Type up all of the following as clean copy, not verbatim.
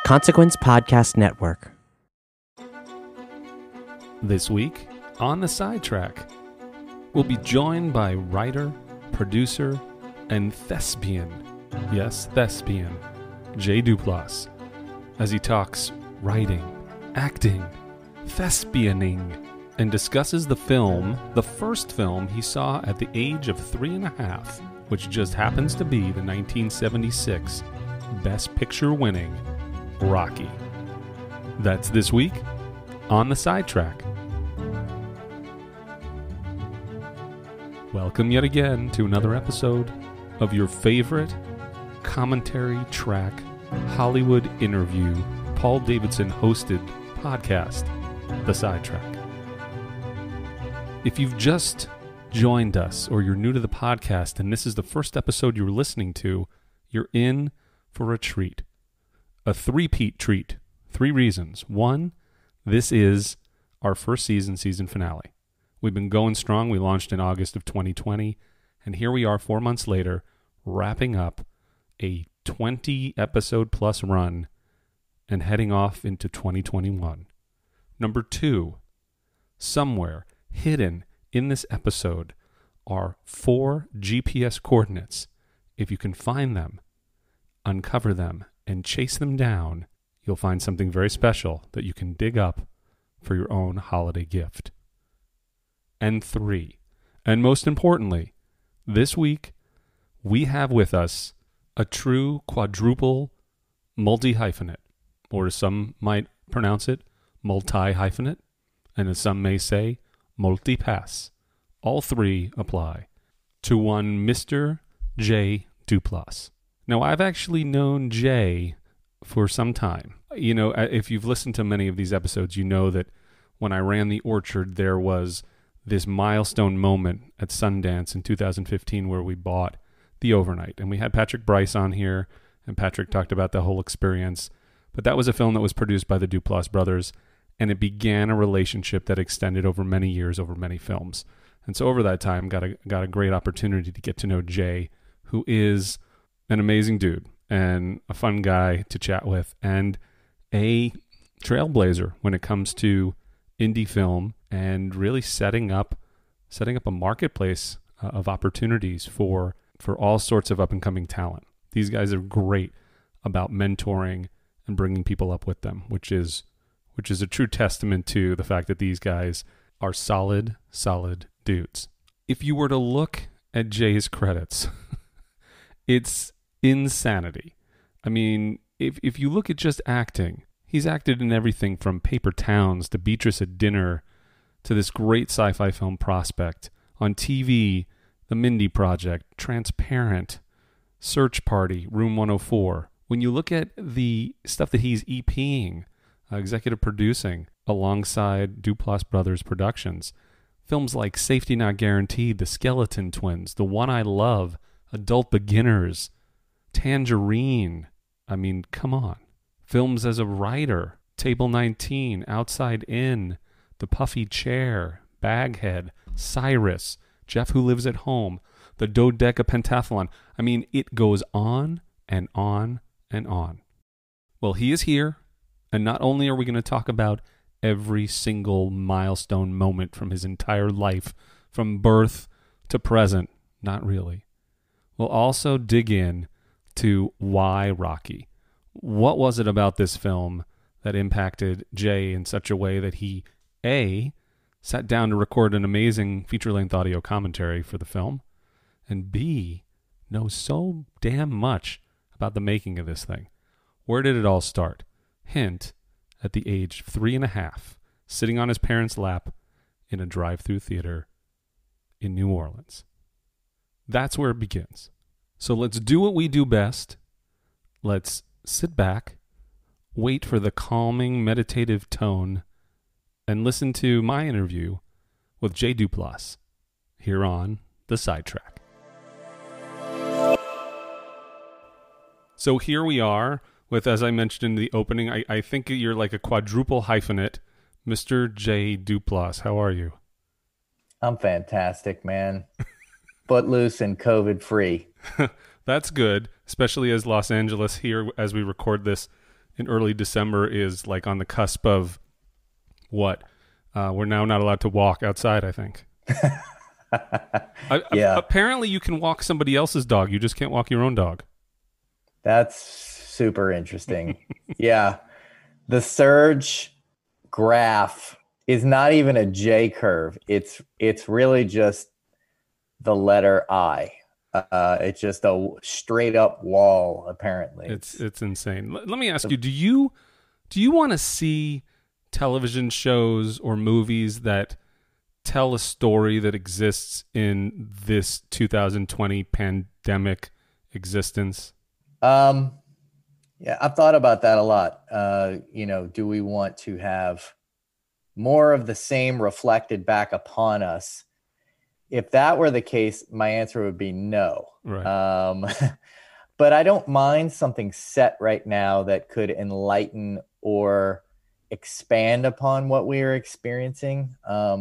Consequence Podcast Network. This week, on the Sidetrack, we'll be joined by writer, producer, and thespian, yes, thespian, Jay Duplass, as he talks writing, acting, thespianing, and discusses the first film he saw at the age of 3.5, which just happens to be the 1976 Best Picture winning Rocky. That's this week on the Sidetrack. Welcome yet again to another episode of your favorite commentary track Hollywood interview Paul Davidson hosted podcast, The Sidetrack. If you've just joined us or you're new to the podcast and this is the first episode you're listening to, you're in for a treat. A three-peat treat. 3 reasons. 1, this is our first season finale. We've been going strong. We launched in August of 2020, and here we are 4 months later, wrapping up a 20-episode plus run and heading off into 2021. Number 2, somewhere hidden in this episode are 4 GPS coordinates. If you can find them, uncover them, and chase them down, you'll find something very special that you can dig up for your own holiday gift. And 3, and most importantly, this week we have with us a true quadruple multi-hyphenate, or as some might pronounce it, multi-hyphenate, and as some may say, multi-pass. All 3 apply to one Mr. Jay Duplass. Now, I've actually known Jay for some time. You know, if you've listened to many of these episodes, you know that when I ran the Orchard, there was this milestone moment at Sundance in 2015 where we bought The Overnight. And we had Patrick Bryce on here, and Patrick talked about the whole experience. But that was a film that was produced by the Duplass brothers, and it began a relationship that extended over many years, over many films. And so over that time, got a great opportunity to get to know Jay, who is an amazing dude and a fun guy to chat with, and a trailblazer when it comes to indie film and really setting up a marketplace of opportunities for all sorts of up-and-coming talent. These guys are great about mentoring and bringing people up with them, which is a true testament to the fact that these guys are solid dudes. If you were to look at Jay's credits, it's insanity. I mean, if you look at just acting, he's acted in everything from Paper Towns to Beatrice at Dinner to this great sci-fi film Prospect. On TV, The Mindy Project, Transparent, Search Party, Room 104. When you look at the stuff that he's EPing, executive producing, alongside Duplass Brothers Productions, films like Safety Not Guaranteed, The Skeleton Twins, The One I Love, Adult Beginners, Tangerine. I mean, come on. Films as a writer, Table 19, Outside In, The Puffy Chair, Baghead, Cyrus, Jeff Who Lives at Home, The Dodeca Pentathlon. I mean, it goes on and on and on. Well, he is here, and not only are we going to talk about every single milestone moment from his entire life, from birth to present, not really. We'll also dig in to why Rocky. What was it about this film that impacted Jay in such a way that he, A, sat down to record an amazing feature-length audio commentary for the film, and B, knows so damn much about the making of this thing. Where did it all start? Hint, at the age of 3.5, sitting on his parents' lap in a drive-through theater in New Orleans. That's where it begins. So let's do what we do best. Let's sit back, wait for the calming, meditative tone, and listen to my interview with Jay Duplass here on The Sidetrack. So here we are with, as I mentioned in the opening, I think you're like a quadruple hyphenate, Mr. Jay Duplass. How are you? I'm fantastic, man. Footloose and COVID free. That's good, especially as Los Angeles here, as we record this, in early December is like on the cusp of what? We're now not allowed to walk outside, I think. Yeah, Apparently you can walk somebody else's dog. You just can't walk your own dog. that's super interesting. Yeah, the surge graph is not even a J curve. It's really just the letter I. It's just a straight up wall. Apparently, It's insane. Let me ask you: Do you want to see television shows or movies that tell a story that exists in this 2020 pandemic existence? Yeah, I've thought about that a lot. Do we want to have more of the same reflected back upon us? If that were the case, my answer would be no. Right. But I don't mind something set right now that could enlighten or expand upon what we are experiencing.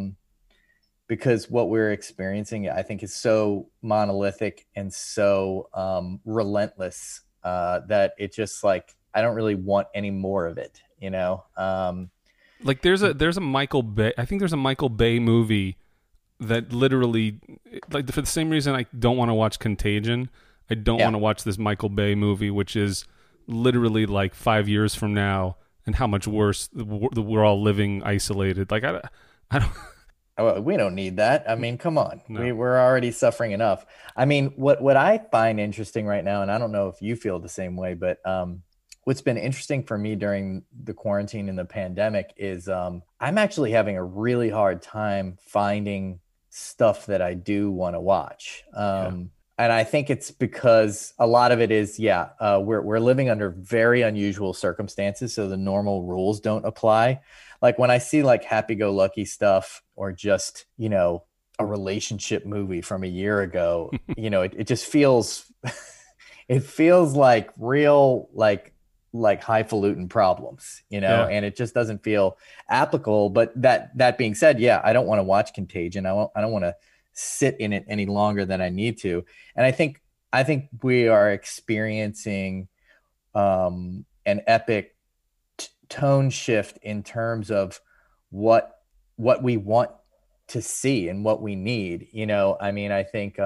Because what we're experiencing, I think, is so monolithic and so relentless that it just like, I don't really want any more of it, you know? Like there's a Michael Bay. I think there's a Michael Bay movie that literally, like for the same reason I don't want to watch Contagion, I don't want to watch this Michael Bay movie, which is literally like 5 years from now, and how much worse we're all living isolated. Like I don't. We don't need that. I mean, come on. No. We're already suffering enough. I mean, what I find interesting right now, and I don't know if you feel the same way, but what's been interesting for me during the quarantine and the pandemic is I'm actually having a really hard time finding stuff that I do want to watch. And I think it's because a lot of it is, we're living under very unusual circumstances, so the normal rules don't apply. Like when I see like happy-go-lucky stuff or just, a relationship movie from a year ago, it just feels, it feels like real, like highfalutin problems, and it just doesn't feel applicable. But that being said, I don't want to watch Contagion. I don't want to sit in it any longer than I need to. And I think we are experiencing an epic tone shift in terms of what we want to see and what we need. I mean, I think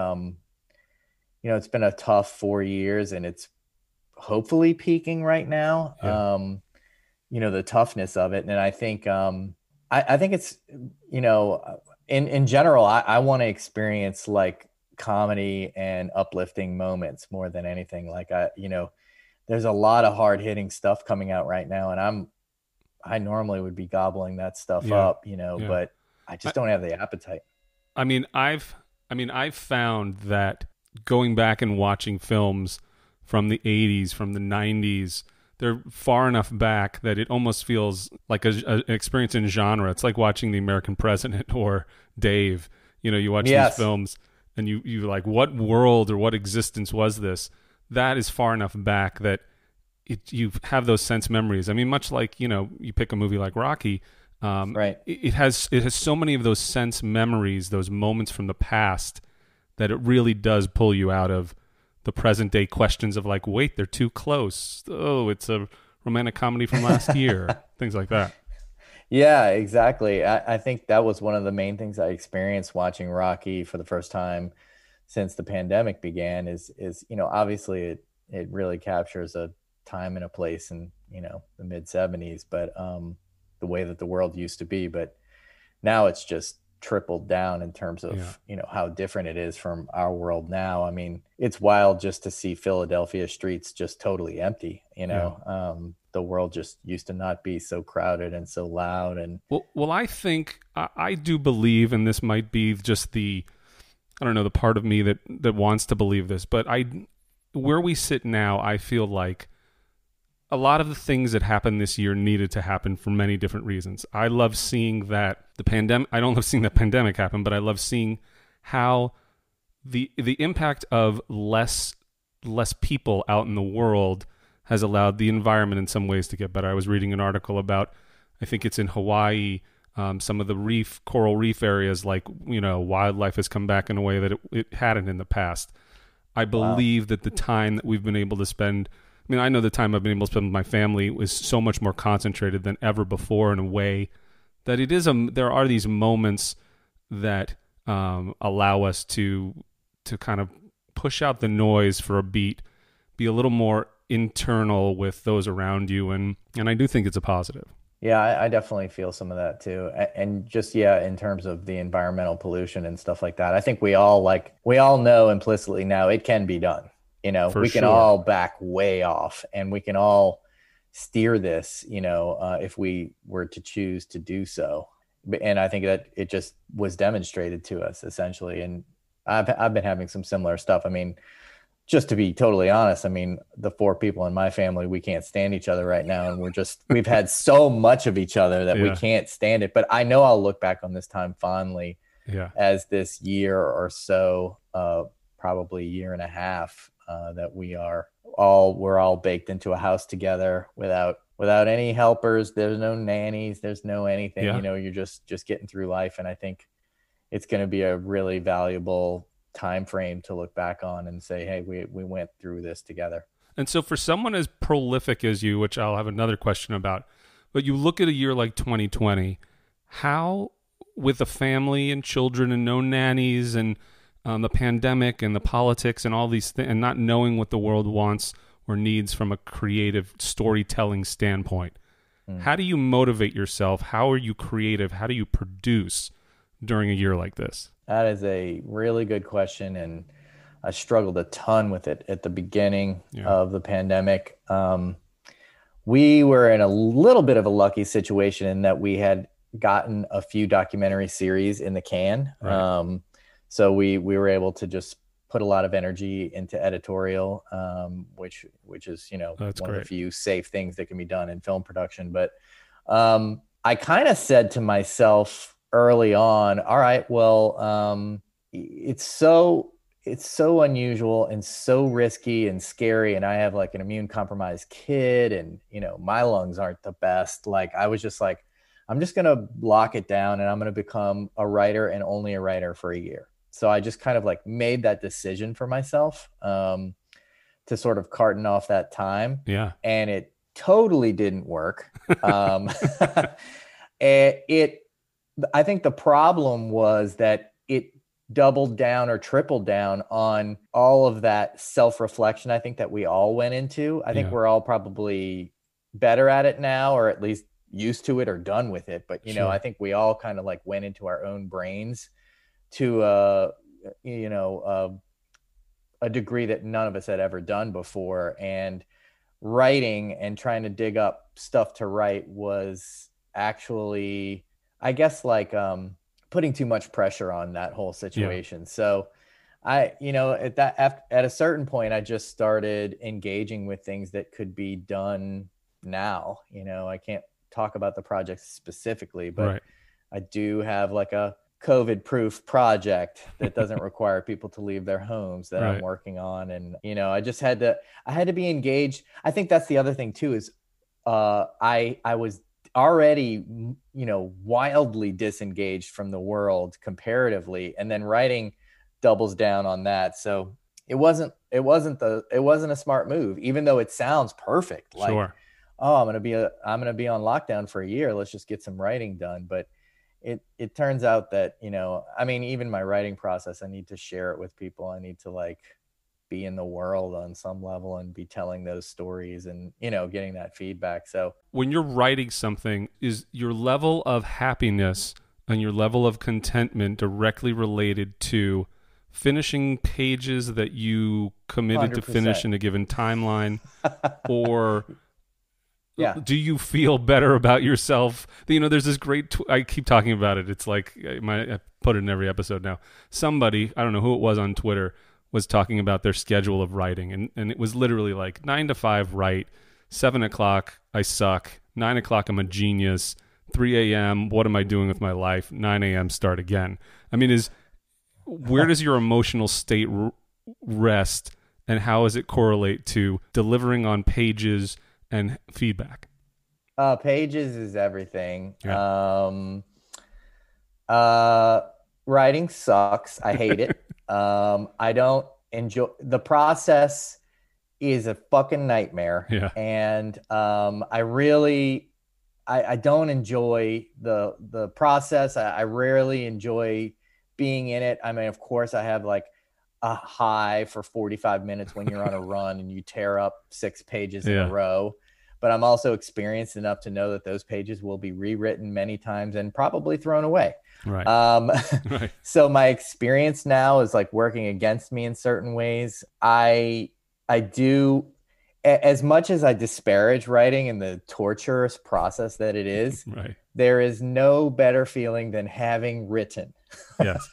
it's been a tough 4 years, and it's hopefully peaking right now. The toughness of it. And I think I think it's, in general, I want to experience like comedy and uplifting moments more than anything. Like there's a lot of hard hitting stuff coming out right now, and I normally would be gobbling that stuff up, but I just don't have the appetite. I mean, I've found that going back and watching films from the 80s, from the 90s, they're far enough back that it almost feels like an experience in genre. It's like watching The American President or Dave. You watch these films and you're like, what world or what existence was this? That is far enough back that you have those sense memories. I mean, much like, you pick a movie like Rocky, right. It has so many of those sense memories, those moments from the past, that it really does pull you out of the present day questions of like, wait, they're too close. Oh, it's a romantic comedy from last year. Things like that. Yeah, exactly. I think that was one of the main things I experienced watching Rocky for the first time since the pandemic began is, obviously it really captures a time and a place in, the mid 70s, but the way that the world used to be, but now it's just tripled down in terms of, how different it is from our world now. I mean, it's wild just to see Philadelphia streets just totally empty, the world just used to not be so crowded and so loud. And well, I think I do believe, and this might be just the part of me that wants to believe this, but where we sit now, I feel like a lot of the things that happened this year needed to happen for many different reasons. I love seeing that the pandemic, I don't love seeing the pandemic happen, but I love seeing how the impact of less people out in the world has allowed the environment in some ways to get better. I was reading an article about, I think it's in Hawaii, some of the coral reef areas, like, wildlife has come back in a way that it hadn't in the past. I believe that the time that we've been able to spend I mean, I know the time I've been able to spend with my family was so much more concentrated than ever before in a way that there are these moments that allow us to kind of push out the noise for a beat, be a little more internal with those around you, and I do think it's a positive. Yeah, I definitely feel some of that too. And just, yeah, in terms of the environmental pollution and stuff like that, I think we all know implicitly now it can be done. We can all back way off, and we can all steer this, if we were to choose to do so. And I think that it just was demonstrated to us essentially. And I've been having some similar stuff. I mean, just to be totally honest, I mean, the 4 people in my family, we can't stand each other right now. And we've had so much of each other that we can't stand it. But I know I'll look back on this time fondly as this year or so, probably a year and a half, that we're all baked into a house together without any helpers. There's no nannies. There's no anything, you're just getting through life. And I think it's going to be a really valuable time frame to look back on and say, hey, we went through this together. And so for someone as prolific as you, which I'll have another question about, but you look at a year like 2020, how, with a family and children and no nannies and the pandemic and the politics and all these things, and not knowing what the world wants or needs from a creative storytelling standpoint, how do you motivate yourself? How are you creative? How do you produce during a year like this? That is a really good question, and I struggled a ton with it at the beginning of the pandemic. We were in a little bit of a lucky situation in that we had gotten a few documentary series in the can. Right. So we were able to just put a lot of energy into editorial, which is, That's one great. of the few safe things that can be done in film production. But I kind of said to myself early on, all right, well, it's so unusual and so risky and scary. And I have like an immune compromised kid, and, my lungs aren't the best. Like, I was just like, I'm just going to lock it down, and I'm going to become a writer and only a writer for a year. So I just kind of like made that decision for myself, to sort of carton off that time. Yeah. And it totally didn't work. I think the problem was that it doubled down or tripled down on all of that self-reflection, I think, that we all went into. I think we're all probably better at it now, or at least used to it or done with it. But, I think we all kind of like went into our own brains to, a degree that none of us had ever done before. And writing and trying to dig up stuff to write was actually, I guess, like putting too much pressure on that whole situation. Yeah. So at a certain point, I just started engaging with things that could be done now. I can't talk about the project specifically, but right. I do have like a COVID proof project that doesn't require people to leave their homes that right. I'm working on. And, I had to be engaged. I think that's the other thing too, is I was already, wildly disengaged from the world comparatively, and then writing doubles down on that. So it wasn't a smart move, even though it sounds perfect. Like, sure. Oh, I'm going to be on lockdown for a year. Let's just get some writing done. But it turns out that, even my writing process, I need to share it with people. I need to like be in the world on some level and be telling those stories and, getting that feedback. So when you're writing something, is your level of happiness and your level of contentment directly related to finishing pages that you committed 100%. To finish in a given timeline? Or yeah. Do you feel better about yourself? There's this great, I keep talking about it. It's like, I put it in every episode now. Somebody, I don't know who it was on Twitter, was talking about their schedule of writing. And it was literally like 9 to 5 write, 7 o'clock, I suck, 9 o'clock, I'm a genius, 3 a.m., what am I doing with my life, 9 a.m., start again. Where does your emotional state rest, and how does it correlate to delivering on pages and feedback? Pages is everything. Yeah. Writing sucks. I hate it. I don't enjoy the process. is a fucking nightmare. Yeah. And I don't enjoy the process. I rarely enjoy being in it. I mean, of course, I have like a high for 45 minutes when you're on a run and you tear up 6 pages in a row. But I'm also experienced enough to know that those pages will be rewritten many times and probably thrown away. Right. Right. So my experience now is like working against me in certain ways. I do, as much as I disparage writing and the torturous process that it is, right. There is no better feeling than having written. Yes,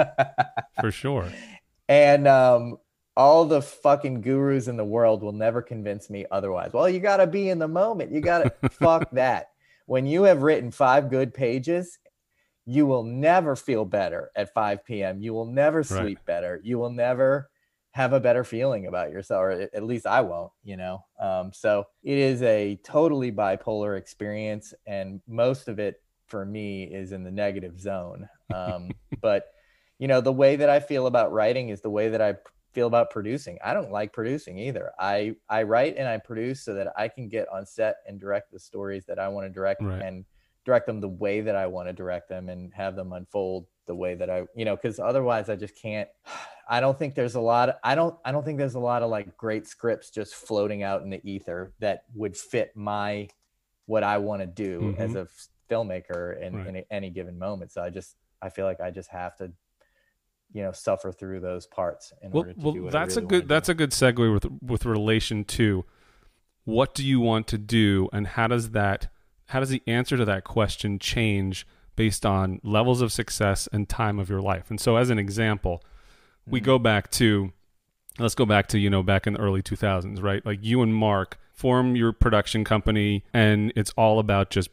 for sure. And all the fucking gurus in the world will never convince me otherwise. Well, you got to be in the moment. You got to fuck that. When you have written 5 good pages, you will never feel better at 5 p.m. You will never sleep better. You will never have a better feeling about yourself, or at least I won't, you know? So it is a totally bipolar experience. And most of it for me is in the negative zone. But you know, the way that I feel about writing is the way that I feel about producing. I don't like producing either. I write and I produce so that I can get on set and direct the stories that I want to direct and direct them the way that I want to direct them and have them unfold the way that I, you know, because otherwise I just can't. I don't think there's a lot of, I don't think there's a lot of like great scripts just floating out in the ether that would fit what I want to do as a filmmaker in any given moment. So I feel like I just have to, you know, suffer through those parts in order to do what that's I really that's a good segue with relation to what do you want to do, and how does the answer to that question change based on levels of success and time of your life. And so as an example, let's go back to, you know, back in the early 2000s, right? Like you and Mark form your production company and it's all about just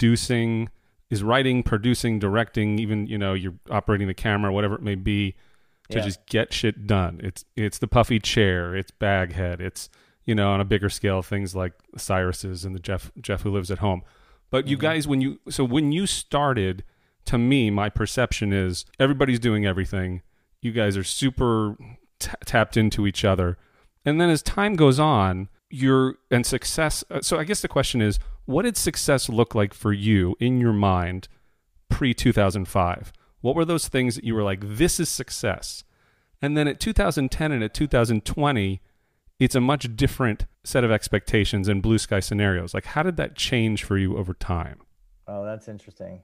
writing, producing, directing, even, you know, you're operating the camera, whatever it may be, to just get shit done. It's the puffy chair, it's Baghead, it's, you know, on a bigger scale, things like Cyrus's and the Jeff Who Lives at Home. But you guys, when you started, to me, my perception is everybody's doing everything. You guys are super tapped into each other. And then as time goes on, success. So I guess the question is, what did success look like for you in your mind pre-2005? What were those things that you were like, this is success? And then at 2010 and at 2020, it's a much different set of expectations and blue sky scenarios. Like, how did that change for you over time? Oh, that's interesting.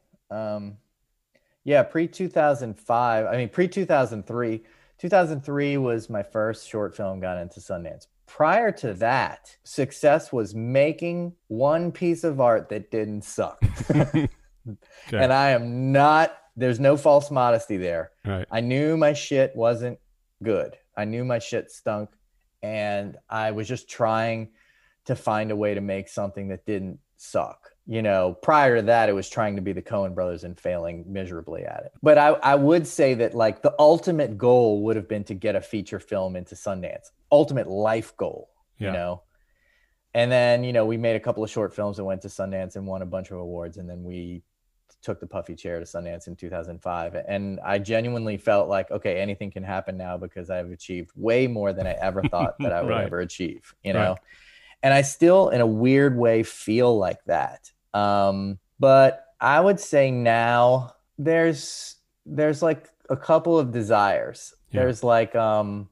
Pre-2005, pre-2003. 2003 was my first short film got into Sundance. Prior to that, success was making one piece of art that didn't suck. Okay. And there's no false modesty there. Right. I knew my shit wasn't good. I knew my shit stunk. And I was just trying to find a way to make something that didn't suck. You know, prior to that, it was trying to be the Coen brothers and failing miserably at it. But I would say that like the ultimate goal would have been to get a feature film into Sundance. Ultimate life goal, you know? And then, you know, we made a couple of short films that went to Sundance and won a bunch of awards. And then we took the puffy chair to Sundance in 2005. And I genuinely felt like, okay, anything can happen now because I've achieved way more than I ever thought that I would ever achieve, you know? And I still, in a weird way, feel like that. But I would say now there's like a couple of desires. Yeah. There's like an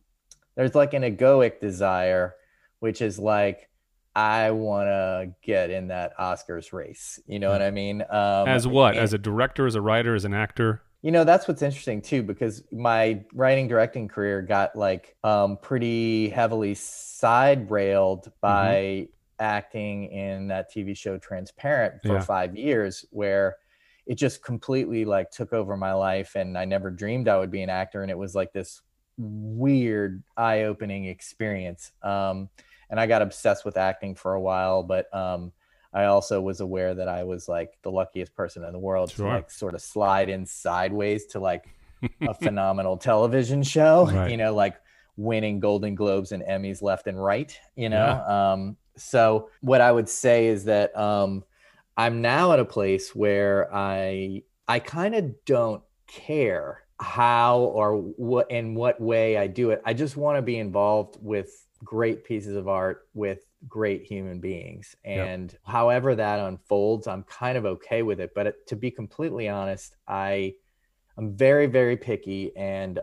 egoic desire, which is like, I want to get in that Oscars race. You know what I mean? As what? As a director, as a writer, as an actor? You know, that's what's interesting too, because my writing directing career got like pretty heavily side railed by acting in that TV show Transparent for 5 years, where it just completely like took over my life. And I never dreamed I would be an actor. And it was like this weird eye-opening experience. And I got obsessed with acting for a while, but I also was aware that I was like the luckiest person in the world to like sort of slide in sideways to like a phenomenal television show, you know, like winning Golden Globes and Emmys left and right, you know? So what I would say is that I'm now at a place where I kind of don't care. how or what in what way I do it. I just want to be involved with great pieces of art with great human beings. And however that unfolds, I'm kind of okay with it. But to be completely honest, I'm very, very picky, and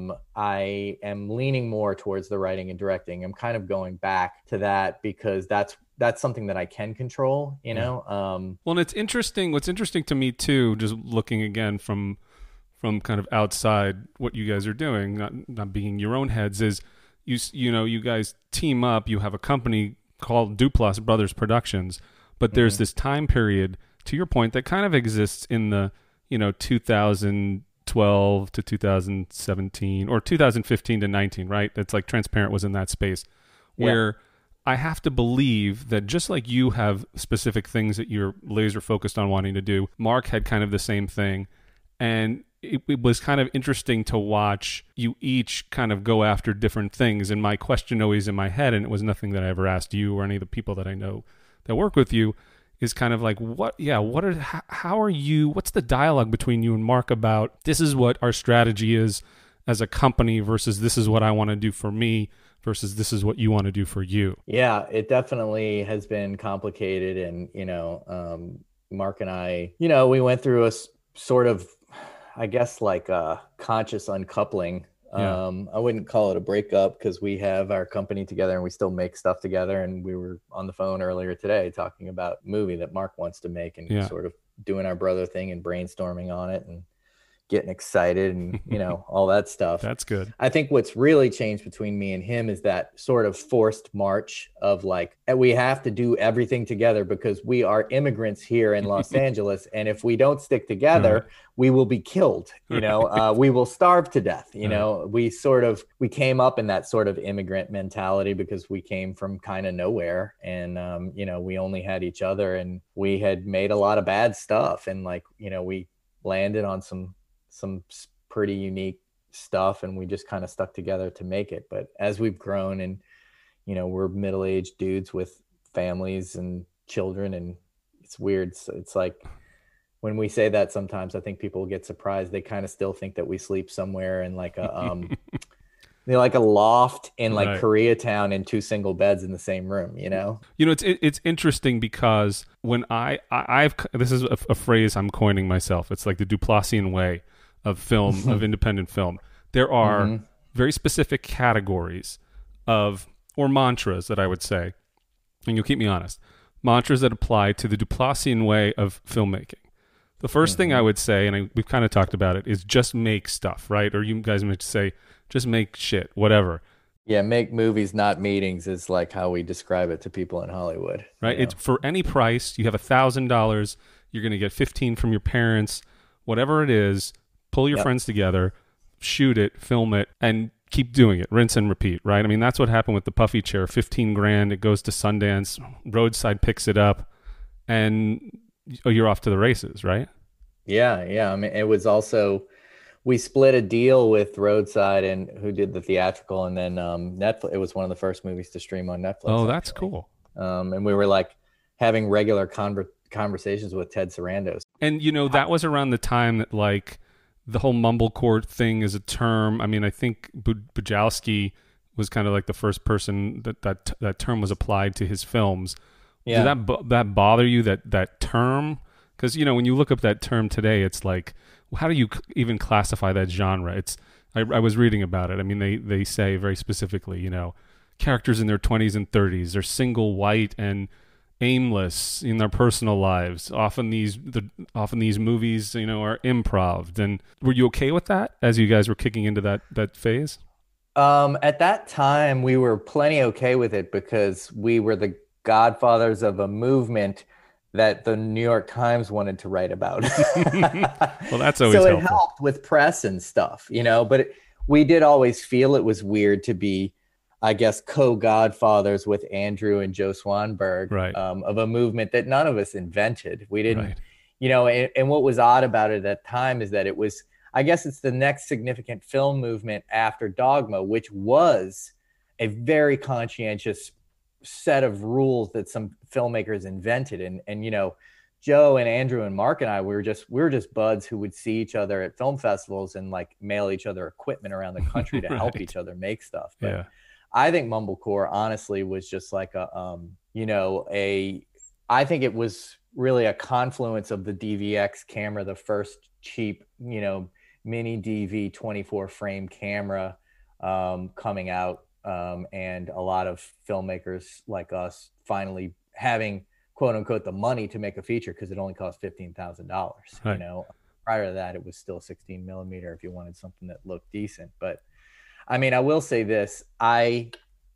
I am leaning more towards the writing and directing. I'm kind of going back to that because that's something that I can control, you know? Well, and it's interesting. What's interesting to me too, just looking again from kind of outside what you guys are doing, not being your own heads, is you know, you guys team up, you have a company called Duplass Brothers Productions, but there's this time period, to your point, that kind of exists in the, you know, 2012 to 2017 or 2015 to 19, right? It's like Transparent was in that space where I have to believe that just like you have specific things that you're laser focused on wanting to do, Mark had kind of the same thing. And it was kind of interesting to watch you each kind of go after different things. And my question always in my head, and it was nothing that I ever asked you or any of the people that I know that work with you, is kind of like, how are you, what's the dialogue between you and Mark about this is what our strategy is as a company versus this is what I want to do for me versus this is what you want to do for you? Yeah, it definitely has been complicated. And, you know, Mark and I, you know, we went through a sort of, I guess, like a conscious uncoupling. I wouldn't call it a breakup because we have our company together and we still make stuff together. And we were on the phone earlier today talking about a movie that Mark wants to make and sort of doing our brother thing and brainstorming on it and getting excited and, you know, all that stuff. That's good. I think what's really changed between me and him is that sort of forced march of like, we have to do everything together because we are immigrants here in Los Angeles. And if we don't stick together, we will be killed. You know, we will starve to death. You know, we came up in that sort of immigrant mentality because we came from kind of nowhere. And, you know, we only had each other and we had made a lot of bad stuff. And like, you know, we landed on some pretty unique stuff and we just kind of stuck together to make it. But as we've grown and, you know, we're middle-aged dudes with families and children, and it's weird. So it's like when we say that, sometimes I think people get surprised. They kind of still think that we sleep somewhere in like a like a loft in like Koreatown in two single beds in the same room, you know? You know, it's interesting because when I've this is a phrase I'm coining myself. It's like the Duplassian way of film, of independent film. There are very specific categories or mantras that I would say, and you'll keep me honest, mantras that apply to the Duplassian way of filmmaking. The first thing I would say, and we've kind of talked about it, is just make stuff, right? Or you guys might say, just make shit, whatever. Yeah, make movies, not meetings, is like how we describe it to people in Hollywood. Right? You know? It's for any price. You have $1,000. You're going to get 15 from your parents, whatever it is. Pull your friends together, shoot it, film it, and keep doing it. Rinse and repeat, right? I mean, that's what happened with the Puffy Chair. 15 grand. It goes to Sundance. Roadside picks it up, and you're off to the races, right? Yeah. I mean, it was also, we split a deal with Roadside and who did the theatrical, and then Netflix. It was one of the first movies to stream on Netflix. Oh, that's cool. And we were like having regular conversations with Ted Sarandos. And, you know, that was around the time that like the whole mumblecore thing is a term. I mean, I think Bujalski was kind of like the first person that term was applied to his films. Yeah. Did that bother you, that term? Because, you know, when you look up that term today, it's like, how do you even classify that genre? I was reading about it. I mean, they say very specifically, you know, characters in their 20s and 30s are single, white, and aimless in their personal lives. Often these movies, you know, are improv. And were you okay with that as you guys were kicking into that phase? At that time, we were plenty okay with it because we were the godfathers of a movement that the New York Times wanted to write about. Well, that's always so it helpful. helped with press and stuff, you know, but we did always feel it was weird to be, I guess, co-godfathers with Andrew and Joe Swanberg, of a movement that none of us invented. We didn't, you know, and what was odd about it at that time is that it was, I guess it's the next significant film movement after Dogma, which was a very conscientious set of rules that some filmmakers invented. And you know, Joe and Andrew and Mark and I, we were just buds who would see each other at film festivals and like mail each other equipment around the country to help each other make stuff. But Yeah. I think Mumblecore honestly was just like I think it was really a confluence of the DVX camera, the first cheap, mini DV 24 frame camera coming out, and a lot of filmmakers like us finally having quote unquote the money to make a feature, because it only cost $15,000. Right. Prior to that, it was still 16 millimeter if you wanted something that looked decent. But I mean, I will say this: I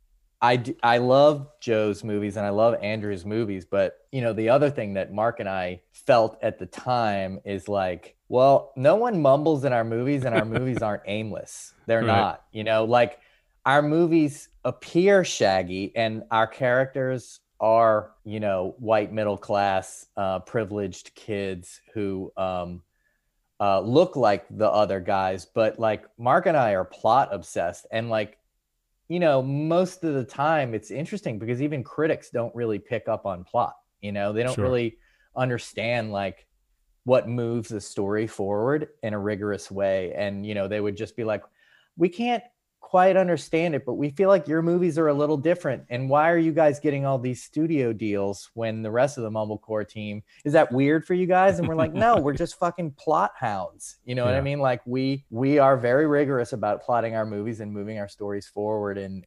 love Joe's movies and I love Andrew's movies, but the other thing that Mark and I felt at the time is like, well, no one mumbles in our movies, and our movies aren't aimless. They're Right. not, like our movies appear shaggy and our characters are, white middle class, privileged kids who look like the other guys, but like Mark and I are plot obsessed, and like, most of the time it's interesting because even critics don't really pick up on plot. They don't Sure. really understand like what moves the story forward in a rigorous way. And, they would just be like, we can't quite understand it, but we feel like your movies are a little different. And why are you guys getting all these studio deals when the rest of the Mumblecore team, is that weird for you guys? And we're like, no, we're just fucking plot hounds. You know what I Yeah. mean? Like we are very rigorous about plotting our movies and moving our stories forward. And,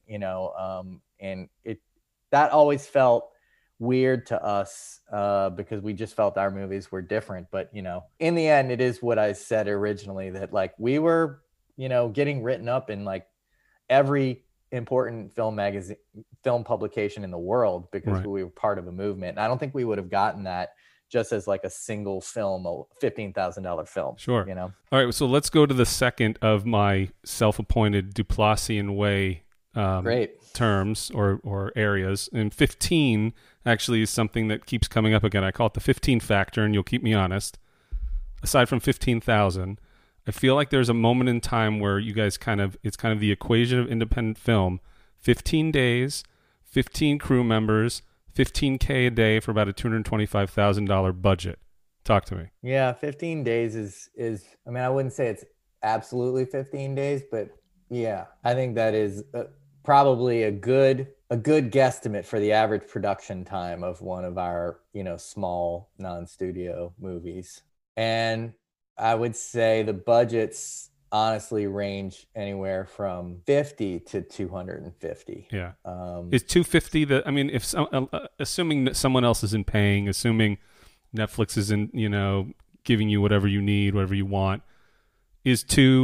and that always felt weird to us because we just felt our movies were different. But, in the end, it is what I said originally, that like we were, getting written up in like every important film publication in the world because Right. we were part of a movement. And I don't think we would have gotten that just as like a single film, a $15,000 film. Sure. All right. So let's go to the second of my self-appointed Duplassian way Great. terms or areas. And 15 actually is something that keeps coming up again. I call it the 15 factor, and you'll keep me honest. Aside from 15,000, I feel like there's a moment in time where you guys it's kind of the equation of independent film. 15 days, 15 crew members, $15K a day for about a $225,000 budget. Talk to me. Yeah, 15 days is I mean, I wouldn't say it's absolutely 15 days, but yeah, I think that is probably a good guesstimate for the average production time of one of our, small non-studio movies. And I would say the budgets honestly range anywhere from 50 to 250. Yeah. Is 250 if assuming that someone else isn't paying, assuming Netflix isn't, giving you whatever you need, whatever you want, is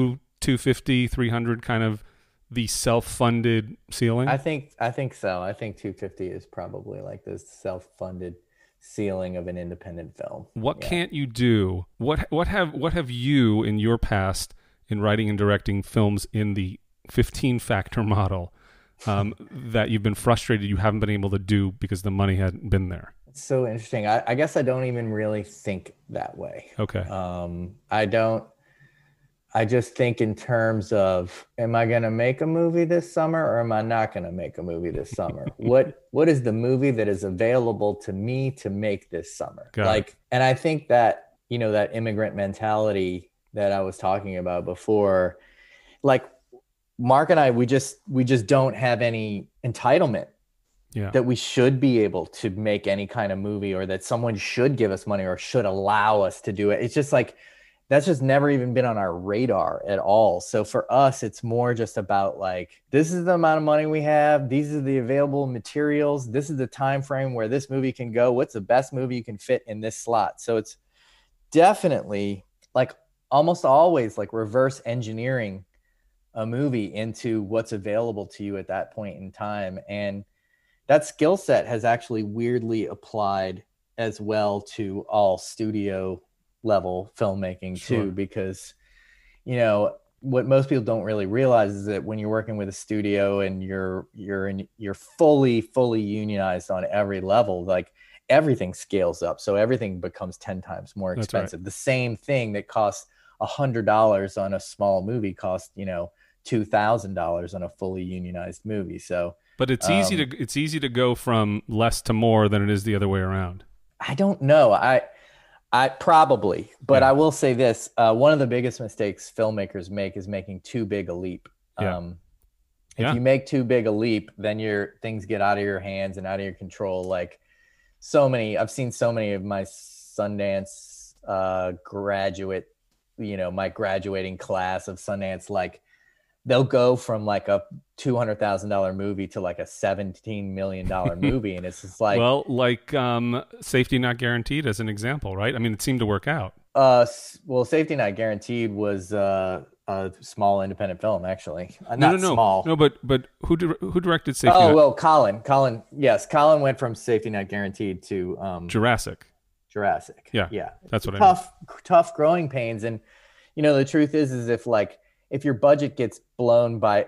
250, 300 kind of the self-funded ceiling? I think so. I think 250 is probably like the self-funded ceiling of an independent film. What can't you do? What have you in your past in writing and directing films in the 15 factor model that you've been frustrated you haven't been able to do because the money hadn't been there? It's so interesting. I guess I don't even really think that way. Okay. I don't. I just think in terms of, am I going to make a movie this summer or am I not going to make a movie this summer? What is the movie that is available to me to make this summer? And I think that, that immigrant mentality that I was talking about before, like Mark and I, we just don't have any entitlement that we should be able to make any kind of movie, or that someone should give us money or should allow us to do it. It's just like, that's just never even been on our radar at all. So for us, it's more just about like, this is the amount of money we have. These are the available materials. This is the time frame where this movie can go. What's the best movie you can fit in this slot? So it's definitely like almost always like reverse engineering a movie into what's available to you at that point in time. And that skill set has actually weirdly applied as well to all studio level filmmaking too, because what most people don't really realize is that when you're working with a studio and you're fully unionized on every level, like everything scales up, so everything becomes 10 times more expensive. Right. The same thing that costs $100 on a small movie costs $2,000 on a fully unionized movie. So but it's easy to go from less to more than it is the other way around. I don't know. I probably, but Yeah. I will say this: one of the biggest mistakes filmmakers make is making too big a leap. Yeah. If Yeah. you make too big a leap, then your things get out of your hands and out of your control. Like I've seen so many of my Sundance graduate, my graduating class of Sundance, like they'll go from like a $200,000 movie to like a $17 million movie. And it's just like, Well, like Safety Not Guaranteed as an example, right? I mean, it seemed to work out. well, Safety Not Guaranteed was a small independent film, actually. No, Not no, no. small. No, but who directed Safety Oh, Not? well, Colin. Yes, Colin went from Safety Not Guaranteed to Jurassic. Jurassic. Yeah, Yeah. that's what I mean. Tough growing pains. And, the truth is if your budget gets blown by,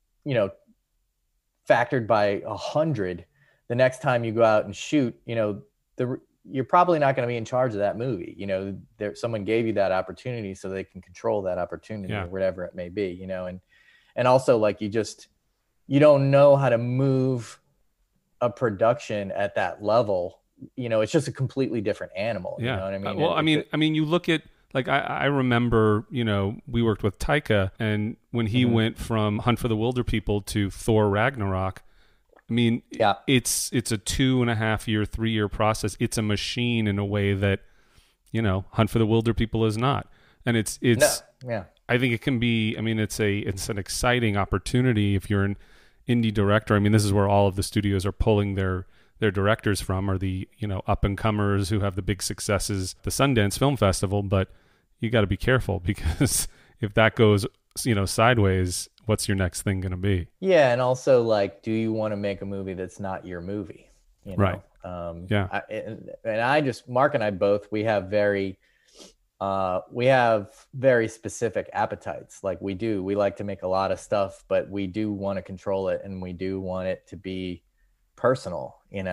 factored by 100, the next time you go out and shoot, you're probably not going to be in charge of that movie. Someone gave you that opportunity so they can control that opportunity or whatever it may be, and also like you don't know how to move a production at that level. It's just a completely different animal. Yeah. You know what I mean? Well, I mean, you look at, like, I remember, we worked with Taika, and when he went from Hunt for the Wilder People to Thor Ragnarok, I mean, it's a 2.5 year, 3 year process. It's a machine in a way that, Hunt for the Wilder People is not. And I think it can be, I mean, it's an exciting opportunity if you're an indie director. I mean, this is where all of the studios are pulling their directors from, are the, up and comers who have the big successes, the Sundance Film Festival. But you got to be careful, because if that goes, sideways, what's your next thing going to be? Yeah. And also, like, do you want to make a movie that's not your movie? Right. Mark and I both, we have very specific appetites. Like we like to make a lot of stuff, but we do want to control it, and we do want it to be personal.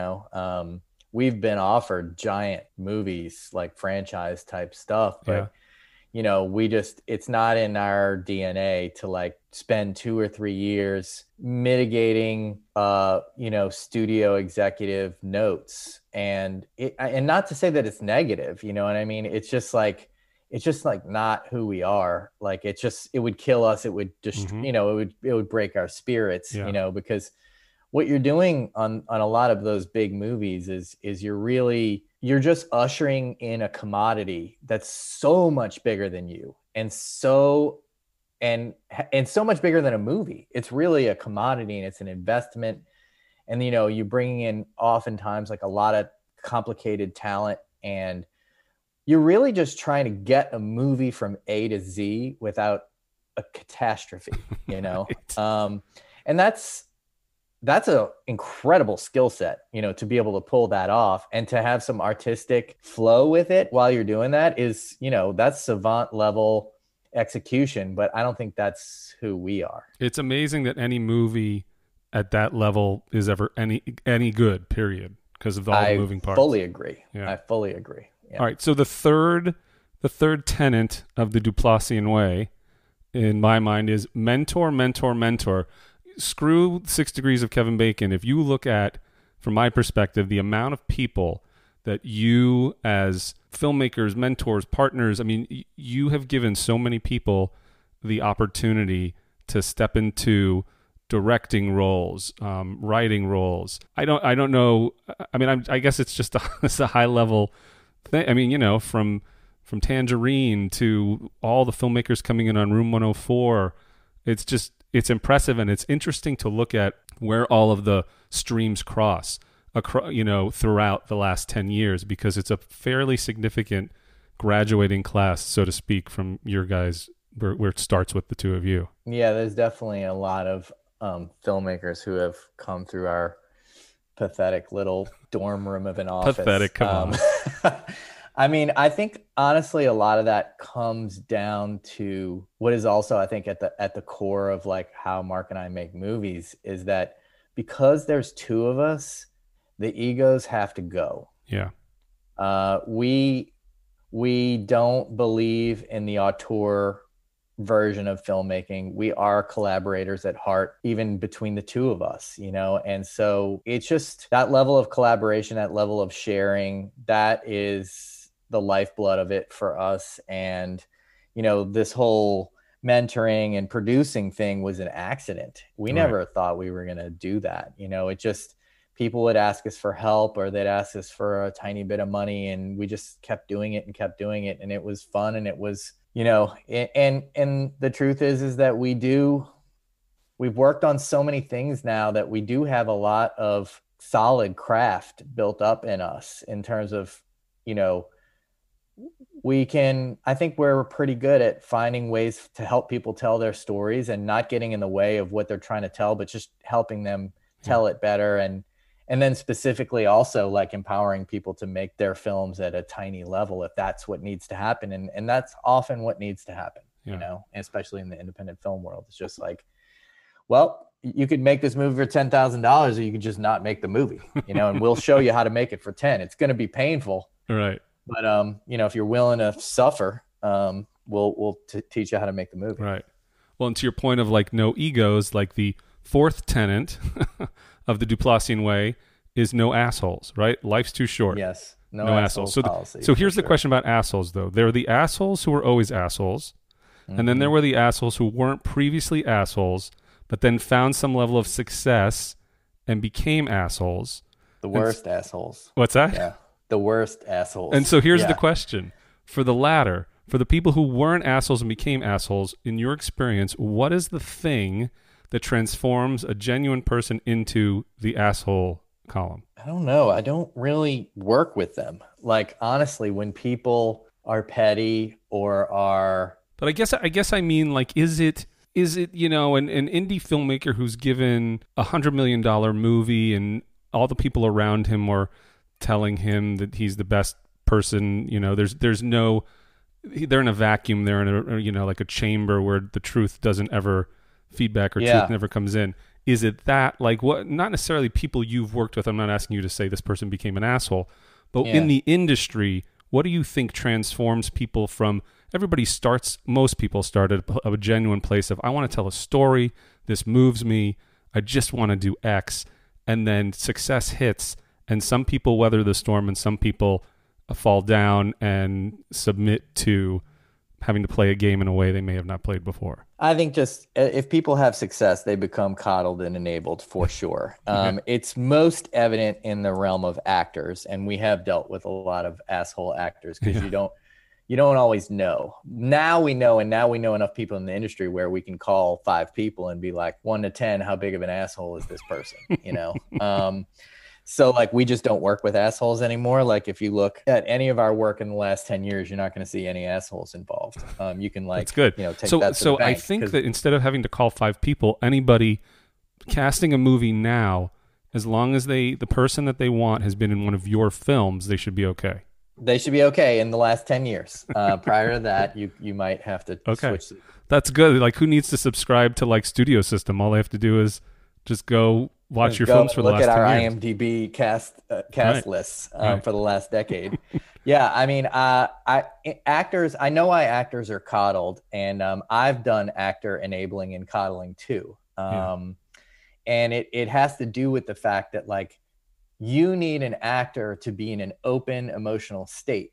We've been offered giant movies, like franchise type stuff, but it's not in our DNA to like spend 2 or 3 years mitigating studio executive notes, and not to say that it's negative, you know what I mean? It's just like not who we are. Like it would kill us. It would just it would break our spirits, because what you're doing on a lot of those big movies is you're just ushering in a commodity that's so much bigger than you, and so much bigger than a movie. It's really a commodity, and it's an investment. And you're bringing in oftentimes like a lot of complicated talent, and you're really just trying to get a movie from A to Z without a catastrophe, Right. And that's an incredible skill set, to be able to pull that off, and to have some artistic flow with it while you're doing that is, that's savant level execution. But I don't think that's who we are. It's amazing that any movie at that level is ever any good, period, because of all the moving parts. I fully agree. Yeah. Yeah. All right. So the third tenet of the Duplassian way, in my mind, is mentor, mentor, mentor. Screw 6 Degrees of Kevin Bacon. If you look at, from my perspective, the amount of people that you as filmmakers, mentors, partners, I mean, you have given so many people the opportunity to step into directing roles, writing roles. I don't know. I mean, I guess it's just it's a high level thing. I mean, from Tangerine to all the filmmakers coming in on Room 104, it's impressive, and it's interesting to look at where all of the streams cross, throughout the last 10 years, because it's a fairly significant graduating class, so to speak, from your guys, where it starts with the two of you. Yeah, there's definitely a lot of filmmakers who have come through our pathetic little dorm room of an office. Pathetic, come on. I mean, I think honestly, a lot of that comes down to what is also, I think, at the core of like how Mark and I make movies, is that because there's two of us, the egos have to go. Yeah. We don't believe in the auteur version of filmmaking. We are collaborators at heart, even between the two of us, and so it's just that level of collaboration, that level of sharing, that is the lifeblood of it for us. And, you know, this whole mentoring and producing thing was an accident. We never thought we were going to do that. You know, it just, people would ask us for help, or they'd ask us for a tiny bit of money, and we just kept doing it and kept doing it. And it was fun. And it was, you know, and the truth is that we've worked on so many things now that we do have a lot of solid craft built up in us in terms of, you know, I think we're pretty good at finding ways to help people tell their stories and not getting in the way of what they're trying to tell, but just helping them tell it better. And then specifically also like empowering people to make their films at a tiny level, if that's what needs to happen. And that's often what needs to happen, you know, especially in the independent film world. It's just like, well, you could make this movie for $10,000, or you could just not make the movie, you know, and we'll show you how to make it for 10. It's going to be painful. Right. But, you know, if you're willing to suffer, we'll teach you how to make the movie. Right. Well, and to your point of like no egos, like the fourth tenet of the Duplassian way is no assholes, right? Life's too short. Yes. No assholes. So here's the question about assholes, though. There are the assholes who were always assholes. Mm-hmm. And then there were the assholes who weren't previously assholes, but then found some level of success and became assholes. The worst assholes. What's that? Yeah. The worst assholes. And so here's the question. For the latter, for the people who weren't assholes and became assholes, in your experience, what is the thing that transforms a genuine person into the asshole column? I don't know. I don't really work with them. Like, honestly, when people are petty or are... But I guess I mean, like, is it, you know, an indie filmmaker who's given $100 million movie and all the people around him are telling him that he's the best person, you know, there's no, they're in a vacuum, they're in a, you know, like a chamber where the truth doesn't ever feedback or truth never comes in. Is it that, like, what, not necessarily people you've worked with, I'm not asking you to say this person became an asshole, but in the industry, what do you think transforms people from, most people start at a genuine place of, I want to tell a story, this moves me, I just want to do X, and then success hits, and some people weather the storm and some people fall down and submit to having to play a game in a way they may have not played before? I think just if people have success, they become coddled and enabled for sure. It's most evident in the realm of actors, and we have dealt with a lot of asshole actors because you don't always know. Now we know, and now we know enough people in the industry where we can call 5 people and be like, 1 to 10, how big of an asshole is this person? You know? So like, we just don't work with assholes anymore. Like, if you look at any of our work in the last 10 years, you're not going to see any assholes involved. You can like, that's good. You know, take so, that to so the bank, I think that instead of having to call 5 people, anybody casting a movie now, as long as the person that they want has been in one of your films, they should be okay. They should be okay in the last 10 years. Prior to that, you might have to switch. That's good. Like, who needs to subscribe to like Studio System? All they have to do is just go watch your films for the last 10 years. Look at our IMDb cast lists for the last decade. Yeah, I mean, actors, I know why actors are coddled, and I've done actor enabling and coddling too. And it has to do with the fact that, like, you need an actor to be in an open emotional state.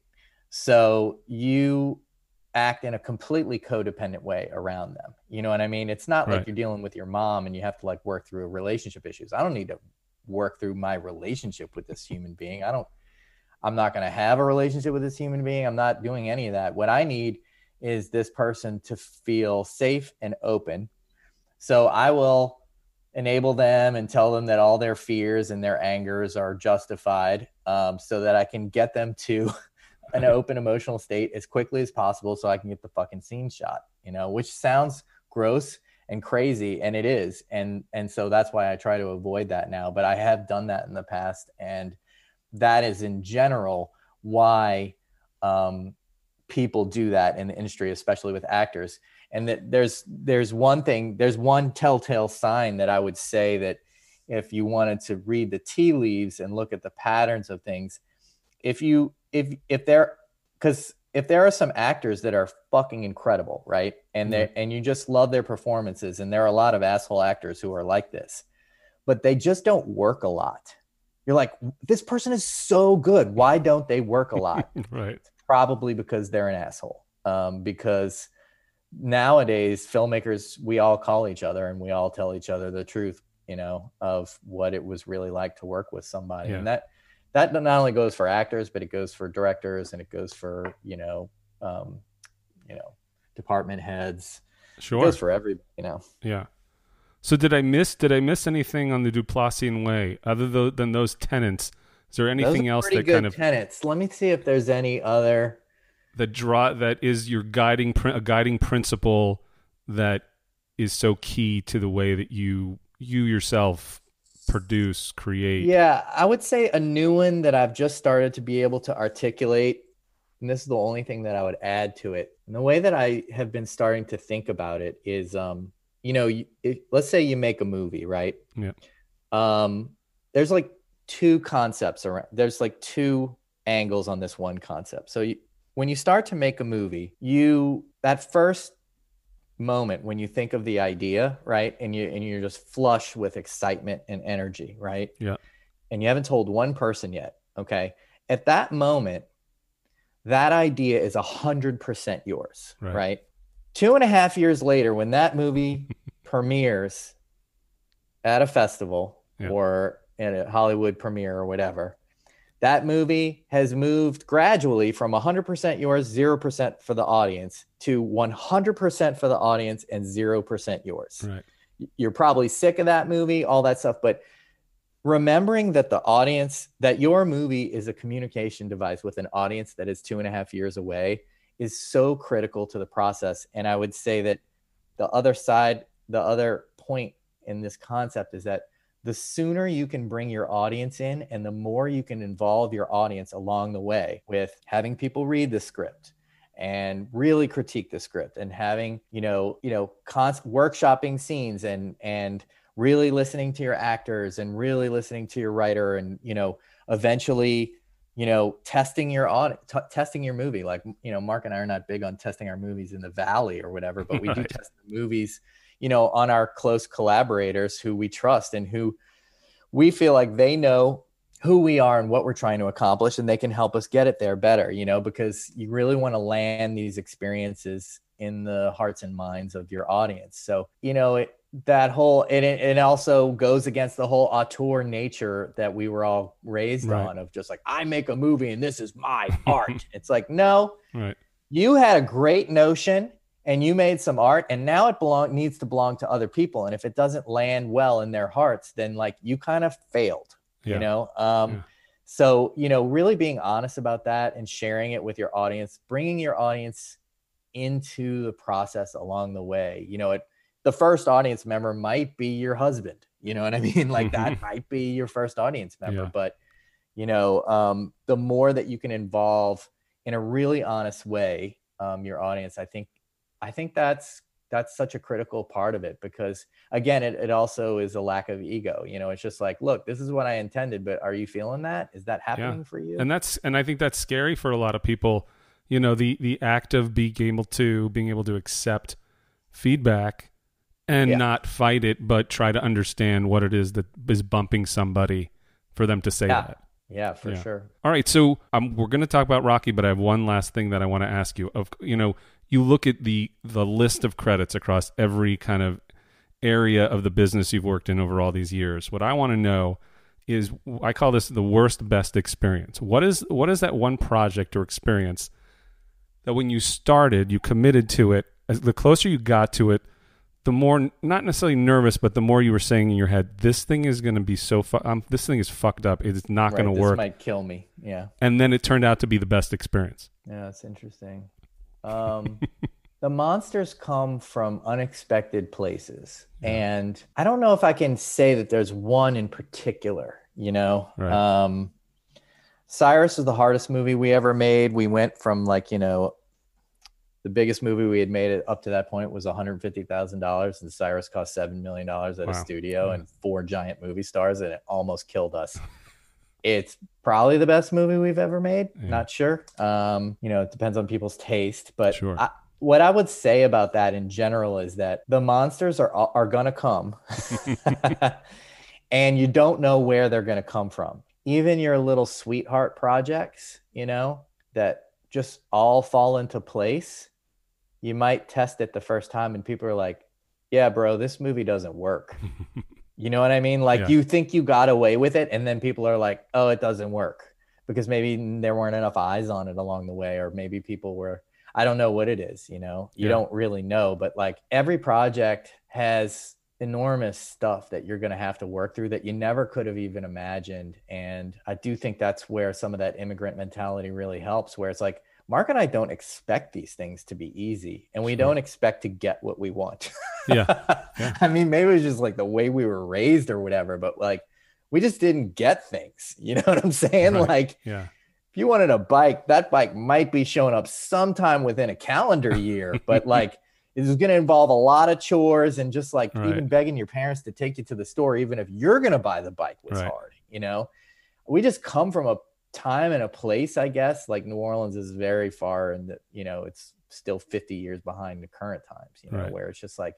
So you act in a completely codependent way around them. You know what I mean? It's not like you're dealing with your mom and you have to like work through relationship issues. I don't need to work through my relationship with this human being. I'm not going to have a relationship with this human being. I'm not doing any of that. What I need is this person to feel safe and open. So I will enable them and tell them that all their fears and their angers are justified, so that I can get them to an open emotional state as quickly as possible so I can get the fucking scene shot, you know, which sounds gross and crazy, and it is. And so that's why I try to avoid that now, but I have done that in the past. And that is in general why people do that in the industry, especially with actors. And that there's one telltale sign that I would say that if you wanted to read the tea leaves and look at the patterns of things, if there are some actors that are fucking incredible, right? And and you just love their performances, and there are a lot of asshole actors who are like this, but they just don't work a lot. You're like, this person is so good. Why don't they work a lot? Right. probably because they're an asshole. Because nowadays filmmakers, we all call each other and we all tell each other the truth, of what it was really like to work with somebody. Yeah. And that not only goes for actors, but it goes for directors and it goes for, department heads. Sure. It goes for everybody, Yeah. So did I miss anything on the Duplassian way other than those tenets? Is there anything else that kind of tenets? Let me see if there's any other that is your guiding principle that is so key to the way that you yourself produce, create. Yeah, I would say a new one that I've just started to be able to articulate, and this is the only thing that I would add to it. And the way that I have been starting to think about it is, let's say you make a movie, right? Yeah. There's like two concepts around. There's like two angles on this one concept. So when you start to make a movie, that first moment when you think of the idea, right, and you're just flush with excitement and energy, right? Yeah. And you haven't told one person yet. Okay. At that moment, that idea is 100% yours, right? 2.5 years later, when that movie premieres at a festival or at a Hollywood premiere or whatever, that movie has moved gradually from 100% yours, 0% for the audience, to 100% for the audience and 0% yours. Right. You're probably sick of that movie, all that stuff, but remembering that that your movie is a communication device with an audience that is 2.5 years away is so critical to the process. And I would say that the other point in this concept is that the sooner you can bring your audience in and the more you can involve your audience along the way with having people read the script and really critique the script and having, workshopping scenes and really listening to your actors and really listening to your writer and, eventually, testing your movie. Like, Mark and I are not big on testing our movies in the Valley or whatever, but we do test the movies, on our close collaborators who we trust and who we feel like they know who we are and what we're trying to accomplish, and they can help us get it there better, because you really want to land these experiences in the hearts and minds of your audience. So, it also goes against the whole auteur nature that we were all raised on of just like, I make a movie and this is my art. It's like, no, you had a great notion and you made some art and now it needs to belong to other people. And if it doesn't land well in their hearts, then like you kind of failed, So, really being honest about that and sharing it with your audience, bringing your audience into the process along the way, the first audience member might be your husband, you know what I mean? Like that might be your first audience member, but the more that you can involve in a really honest way, your audience, I think that's such a critical part of it because again, it also is a lack of ego. It's just like, look, this is what I intended, but are you feeling that? Is that happening for you? And I think that's scary for a lot of people, the act of being able to accept feedback and not fight it, but try to understand what it is that is bumping somebody for them to say that. Yeah, for sure. All right. So we're going to talk about Rocky, but I have one last thing that I want to ask you. You look at the list of credits across every kind of area of the business you've worked in over all these years. What I want to know is, I call this the worst, best experience. What is that one project or experience that when you started, you committed to it, as the closer you got to it, the more, not necessarily nervous, but the more you were saying in your head, this thing is going to be so this thing is fucked up. It's not going to work. This might kill me. Yeah. And then it turned out to be the best experience. Yeah, that's interesting. The monsters come from unexpected places. Yeah. And I don't know if I can say that there's one in particular, Right. Cyrus is the hardest movie we ever made. We went from the biggest movie we had made up to that point was $150,000, and Cyrus cost $7 million at a studio and 4 giant movie stars, and it almost killed us. It's probably the best movie we've ever made. Yeah. Not sure. It depends on people's taste, but sure. What I would say about that in general is that the monsters are going to come and you don't know where they're going to come from. Even your little sweetheart projects, that just all fall into place, you might test it the first time and people are like, yeah, bro, this movie doesn't work. You know what I mean? Like you think you got away with it, and then people are like, oh, it doesn't work, because maybe there weren't enough eyes on it along the way, or maybe people were, I don't know what it is, you know, you don't really know, but like every project has enormous stuff that you're going to have to work through that you never could have even imagined. And I do think that's where some of that immigrant mentality really helps, where it's like, Mark and I don't expect these things to be easy, and we don't expect to get what we want. Yeah. I mean, maybe it was just like the way we were raised or whatever, but like, we just didn't get things. You know what I'm saying? Right. Like, yeah. If you wanted a bike, that bike might be showing up sometime within a calendar year, but like, it's going to involve a lot of chores, and just like even begging your parents to take you to the store, even if you're going to buy the bike, was hard. You know, we just come from a time and a place, I guess, like New Orleans is very far, and that, you know, it's still 50 years behind the current times, you know, where it's just like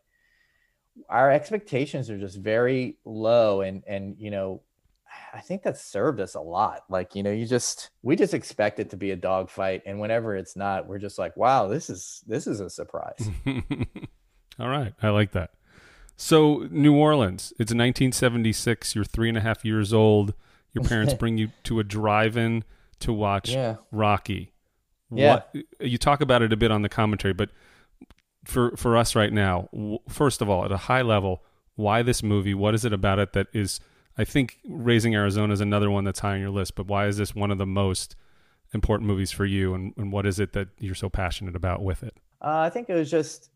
our expectations are just very low, and you know, I think that's served us a lot. Like, you know, we just expect it to be a dogfight, and whenever it's not, we're just like, wow, this is a surprise. All right, I like that. So New Orleans, it's 1976. You're 3.5 years old. Your parents bring you to a drive-in to watch Rocky. What, you talk about it a bit on the commentary, but for us right now, first of all, at a high level, why this movie? What is it about it that is, I think Raising Arizona is another one that's high on your list, but why is this one of the most important movies for you, and what is it that you're so passionate about with it? I think it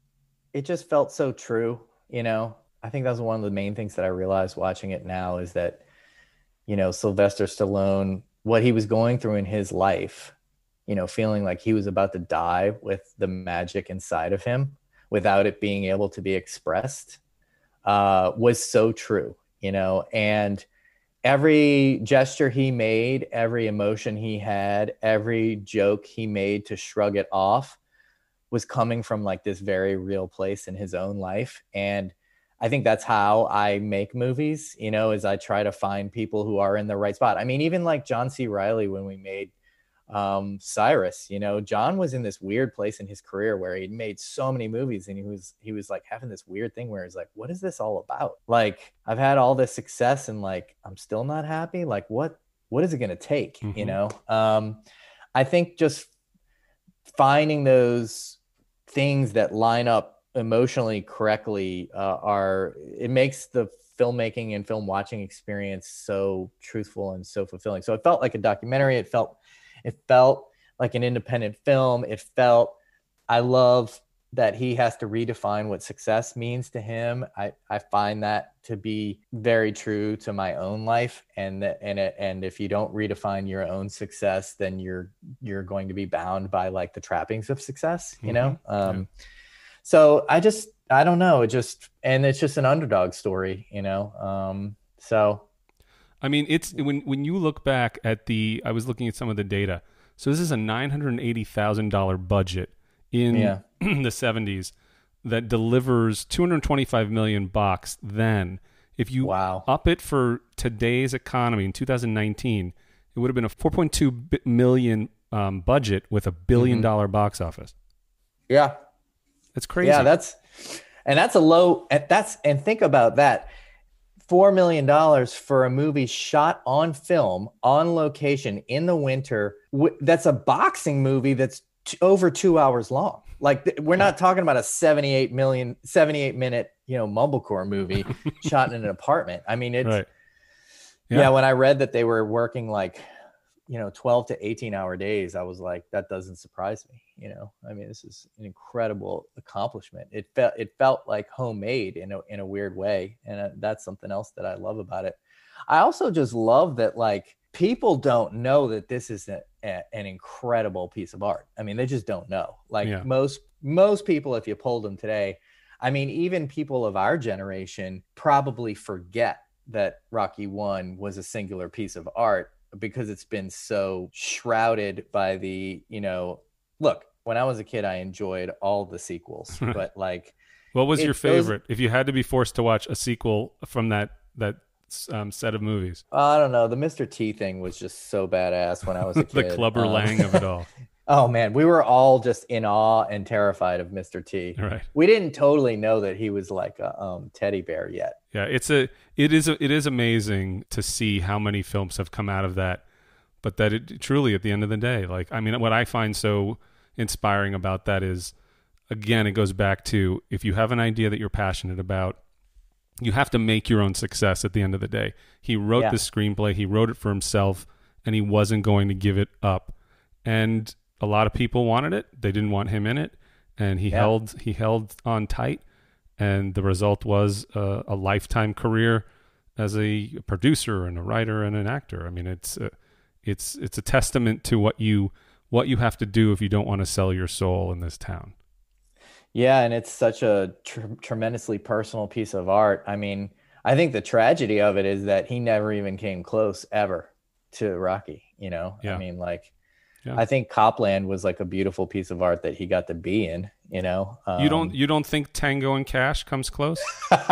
just felt so true. You know, I think that was one of the main things that I realized watching it now, is that, you know, Sylvester Stallone, what he was going through in his life, you know, feeling like he was about to die with the magic inside of him without it being able to be expressed, was so true, you know. And every gesture he made, every emotion he had, every joke he made to shrug it off was coming from like this very real place in his own life. And I think that's how I make movies, you know, is I try to find people who are in the right spot. I mean, even like John C. Reilly, when we made Cyrus, you know, John was in this weird place in his career where he'd made so many movies, and he was like having this weird thing where he's like, what is this all about? Like, I've had all this success and like, I'm still not happy. Like, what is it going to take? You know? I think just finding those things that line up emotionally correctly it makes the filmmaking and film watching experience so truthful and so fulfilling. So it felt like a documentary. It felt like an independent film. I love that he has to redefine what success means to him. I find that to be very true to my own life, and if you don't redefine your own success, then you're going to be bound by like the trappings of success, you know? So I don't know. And it's just an underdog story, you know? So. I mean, it's when you look back at I was looking at some of the data. So this is a $980,000 budget in the 70s that delivers $225 million bucks. Then if you up it for today's economy in 2019, it would have been a $4.2 million budget with $1 billion box office. Yeah. That's crazy. Yeah, that's a low, and think about that. $4 million for a movie shot on film, on location, in the winter. That's a boxing movie that's over 2 hours long. Like, we're not talking about a 78 minute, you know, mumblecore movie shot in an apartment. I mean, it's when I read that they were working like, you know, 12 to 18 hour days, I was like, that doesn't surprise me. You know, I mean, this is an incredible accomplishment. It felt like homemade in a weird way. And that's something else that I love about it. I also just love that, like, people don't know that this is an incredible piece of art. I mean, they just don't know. Like most people, if you polled them today, I mean, even people of our generation probably forget that Rocky I was a singular piece of art, because it's been so shrouded by the, you know, look, when I was a kid, I enjoyed all the sequels, but like, what was your favorite? If you had to be forced to watch a sequel from that set of movies? I don't know. The Mr. T thing was just so badass when I was a kid. The Clubber Lang of it all. Oh man, we were all just in awe and terrified of Mr. T. Right. We didn't totally know that he was like a teddy bear yet. Yeah, it is amazing to see how many films have come out of that, but that it truly at the end of the day, like, I mean, what I find so inspiring about that is, again, it goes back to, if you have an idea that you're passionate about, you have to make your own success at the end of the day. He wrote this screenplay, he wrote it for himself, and he wasn't going to give it up. And a lot of people wanted it. They didn't want him in it. And he held on tight. And the result was a lifetime career as a producer and a writer and an actor. I mean, it's a testament to what you have to do if you don't want to sell your soul in this town. Yeah, and it's such a tremendously personal piece of art. I mean, I think the tragedy of it is that he never even came close ever to Rocky, you know? Yeah. I mean, like, I think Copland was like a beautiful piece of art that he got to be in, you know? You don't think Tango and Cash comes close?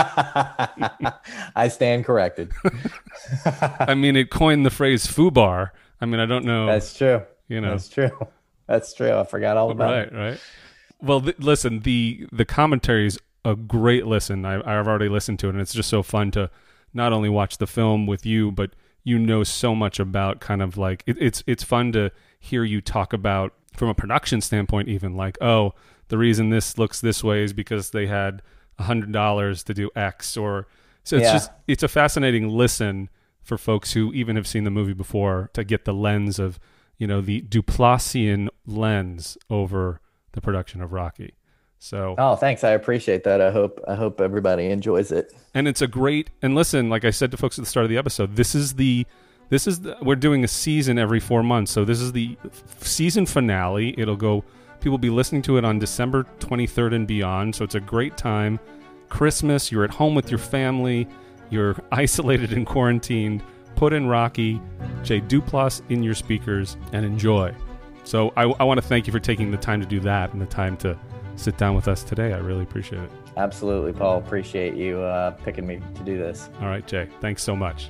I stand corrected. I mean, it coined the phrase FUBAR. I mean, I don't know. That's true. You know, That's true. I forgot all about it. Right. Well, listen, the commentary is a great listen. I've already listened to it, and it's just so fun to not only watch the film with you, but you know so much about kind of like, it's fun to hear you talk about from a production standpoint, even like, oh, the reason this looks this way is because they had $100 to do X, or so it's a fascinating listen for folks who even have seen the movie before to get the lens of, you know, the Duplassian lens over the production of Rocky. So, oh, thanks. I appreciate that. I hope everybody enjoys it. And it's a great, and listen, like I said to folks at the start of the episode, we're doing a season every 4 months. So this is the season finale. People will be listening to it on December 23rd and beyond. So it's a great time. Christmas, you're at home with your family, you're isolated and quarantined. Put in Rocky, Jay Duplass in your speakers, and enjoy. So I want to thank you for taking the time to do that and the time to sit down with us today. I really appreciate it. Absolutely, Paul. Appreciate you picking me to do this. All right, Jay. Thanks so much.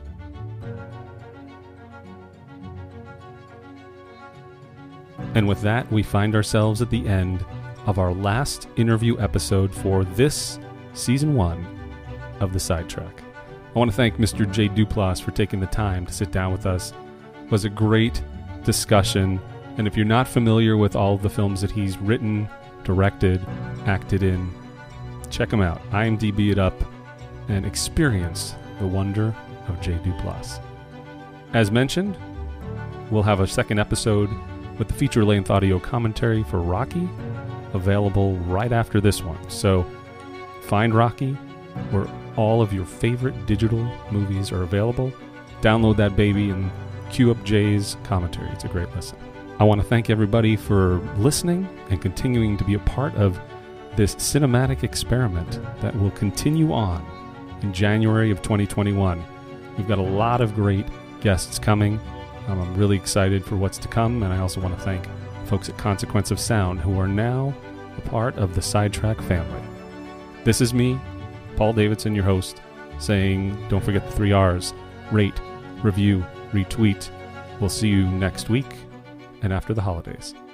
And with that, we find ourselves at the end of our last interview episode for this season 1 of The Sidetrack. I want to thank Mr. Jay Duplass for taking the time to sit down with us. It was a great discussion. And if you're not familiar with all of the films that he's written, directed, acted in, check him out. IMDb it up and experience the wonder of Jay Duplass. As mentioned, we'll have a second episode with the feature-length audio commentary for Rocky, available right after this one. So find Rocky where all of your favorite digital movies are available. Download that baby and cue up Jay's commentary. It's a great listen. I want to thank everybody for listening and continuing to be a part of this cinematic experiment that will continue on in January of 2021. We've got a lot of great guests coming. I'm really excited for what's to come, and I also want to thank folks at Consequence of Sound who are now a part of the Sidetrack family. This is me, Paul Davidson, your host, saying don't forget the 3 R's. Rate, review, retweet. We'll see you next week and after the holidays.